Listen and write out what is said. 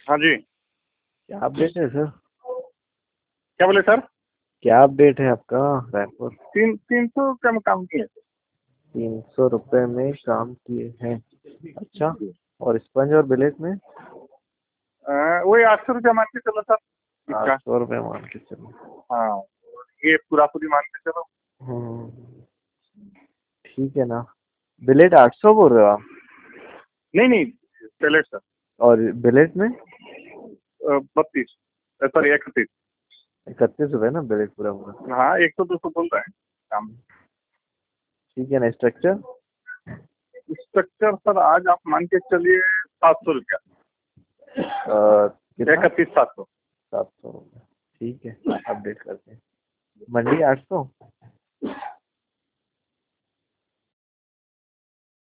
हाँ जी। क्या अपडेट है सर? क्या बोले सर? क्या अपडेट है आपका? रायपुर 300 का हम काम किए। 300 रुपये में काम किए हैं। अच्छा। और स्पंज और बिलेट में? वही 800 रुपया मान के चलो सर इसका। 800 रुपये मान के चलो। हाँ, ये पूरा पूरी मान के चलो। ठीक है ना। बिलेट 800 बोल रहे हो आप? नहीं नहीं, पहले सर और बिलेट में? 32, सॉरी 31। 31 रुपये ना बिलेट पूरा पूरा। हाँ, 100-200 बोल रहे हैं काम। ठीक है ना। स्ट्रक्चर? स्ट्रक्चर सर आज आप मान के चलिए 700 रुपया। कितना? 31,700। 700 रुपये। ठीक है, अपडेट करते हैं। मंडी 800।